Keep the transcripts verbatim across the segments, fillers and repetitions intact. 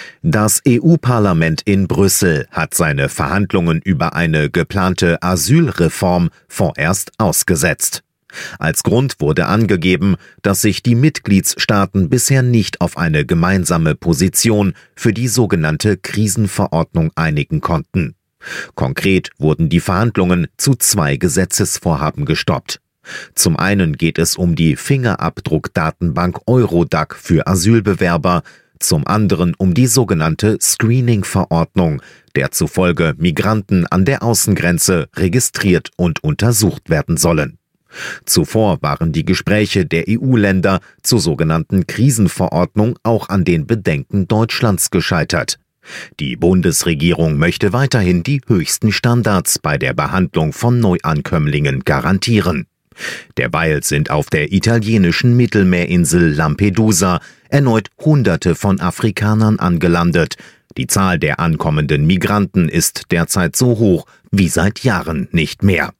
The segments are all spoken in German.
Das E U-Parlament in Brüssel hat seine Verhandlungen über eine geplante Asylreform vorerst ausgesetzt. Als Grund wurde angegeben, dass sich die Mitgliedsstaaten bisher nicht auf eine gemeinsame Position für die sogenannte Krisenverordnung einigen konnten. Konkret wurden die Verhandlungen zu zwei Gesetzesvorhaben gestoppt. Zum einen geht es um die Fingerabdruckdatenbank Eurodac für Asylbewerber, zum anderen um die sogenannte Screening-Verordnung, der zufolge Migranten an der Außengrenze registriert und untersucht werden sollen. Zuvor waren die Gespräche der E U-Länder zur sogenannten Krisenverordnung auch an den Bedenken Deutschlands gescheitert. Die Bundesregierung möchte weiterhin die höchsten Standards bei der Behandlung von Neuankömmlingen garantieren. Derweil sind auf der italienischen Mittelmeerinsel Lampedusa erneut Hunderte von Afrikanern angelandet. Die Zahl der ankommenden Migranten ist derzeit so hoch wie seit Jahren nicht mehr.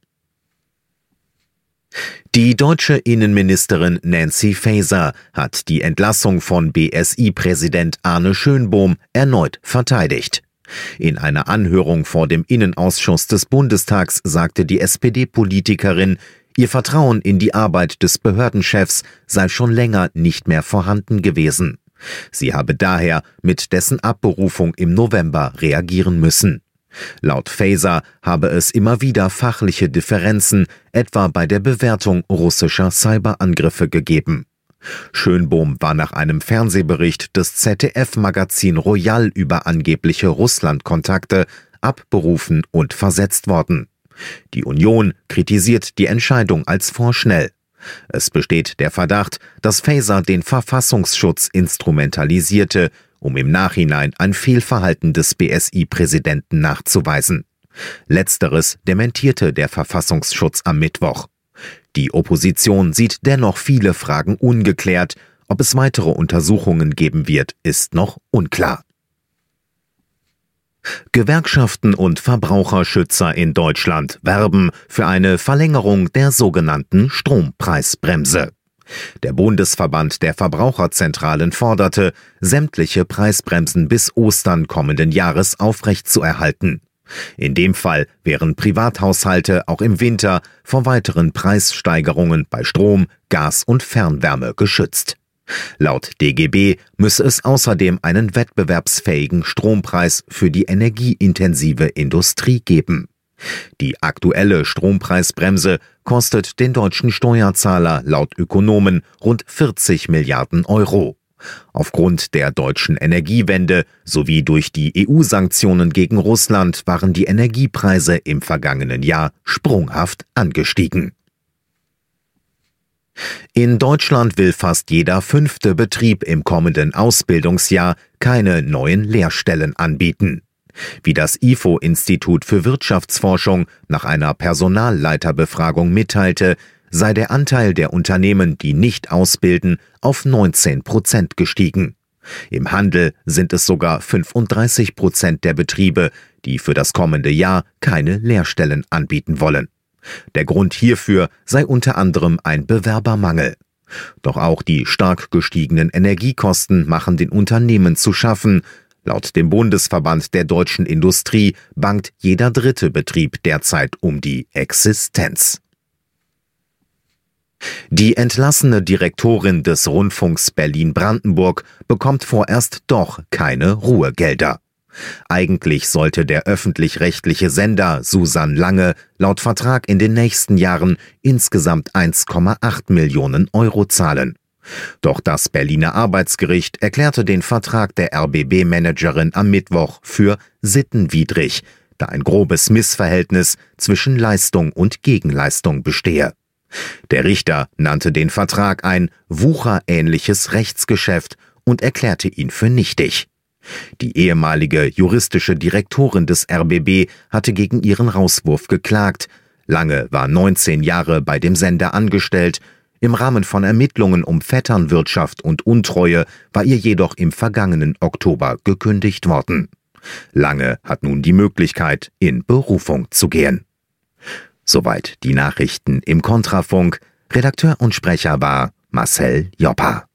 Die deutsche Innenministerin Nancy Faeser hat die Entlassung von B S I-Präsident Arne Schönbohm erneut verteidigt. In einer Anhörung vor dem Innenausschuss des Bundestags sagte die S P D-Politikerin, ihr Vertrauen in die Arbeit des Behördenchefs sei schon länger nicht mehr vorhanden gewesen. Sie habe daher mit dessen Abberufung im November reagieren müssen. Laut Faeser habe es immer wieder fachliche Differenzen, etwa bei der Bewertung russischer Cyberangriffe gegeben. Schönbohm war nach einem Fernsehbericht des Z D F-Magazin Royal über angebliche Russland-Kontakte abberufen und versetzt worden. Die Union kritisiert die Entscheidung als vorschnell. Es besteht der Verdacht, dass Faeser den Verfassungsschutz instrumentalisierte, um im Nachhinein ein Fehlverhalten des B S I-Präsidenten nachzuweisen. Letzteres dementierte der Verfassungsschutz am Mittwoch. Die Opposition sieht dennoch viele Fragen ungeklärt. Ob es weitere Untersuchungen geben wird, ist noch unklar. Gewerkschaften und Verbraucherschützer in Deutschland werben für eine Verlängerung der sogenannten Strompreisbremse. Der Bundesverband der Verbraucherzentralen forderte, sämtliche Preisbremsen bis Ostern kommenden Jahres aufrechtzuerhalten. In dem Fall wären Privathaushalte auch im Winter vor weiteren Preissteigerungen bei Strom, Gas und Fernwärme geschützt. Laut D G B müsse es außerdem einen wettbewerbsfähigen Strompreis für die energieintensive Industrie geben. Die aktuelle Strompreisbremse kostet den deutschen Steuerzahler laut Ökonomen rund vierzig Milliarden Euro. Aufgrund der deutschen Energiewende sowie durch die E U-Sanktionen gegen Russland waren die Energiepreise im vergangenen Jahr sprunghaft angestiegen. In Deutschland will fast jeder fünfte Betrieb im kommenden Ausbildungsjahr keine neuen Lehrstellen anbieten. Wie das I F O-Institut für Wirtschaftsforschung nach einer Personalleiterbefragung mitteilte, sei der Anteil der Unternehmen, die nicht ausbilden, auf neunzehn Prozent gestiegen. Im Handel sind es sogar fünfunddreißig Prozent der Betriebe, die für das kommende Jahr keine Lehrstellen anbieten wollen. Der Grund hierfür sei unter anderem ein Bewerbermangel. Doch auch die stark gestiegenen Energiekosten machen den Unternehmen zu schaffen. Laut dem Bundesverband der deutschen Industrie bangt jeder dritte Betrieb derzeit um die Existenz. Die entlassene Direktorin des Rundfunks Berlin-Brandenburg bekommt vorerst doch keine Ruhegelder. Eigentlich sollte der öffentlich-rechtliche Sender Susanne Lange laut Vertrag in den nächsten Jahren insgesamt eins Komma acht Millionen Euro zahlen. Doch das Berliner Arbeitsgericht erklärte den Vertrag der R B B-Managerin am Mittwoch für sittenwidrig, da ein grobes Missverhältnis zwischen Leistung und Gegenleistung bestehe. Der Richter nannte den Vertrag ein wucherähnliches Rechtsgeschäft und erklärte ihn für nichtig. Die ehemalige juristische Direktorin des R B B hatte gegen ihren Rauswurf geklagt. Lange war neunzehn Jahre bei dem Sender angestellt. Im Rahmen von Ermittlungen um Vetternwirtschaft und Untreue war ihr jedoch im vergangenen Oktober gekündigt worden. Lange hat nun die Möglichkeit, in Berufung zu gehen. Soweit die Nachrichten im Kontrafunk. Redakteur und Sprecher war Marcel Joppa.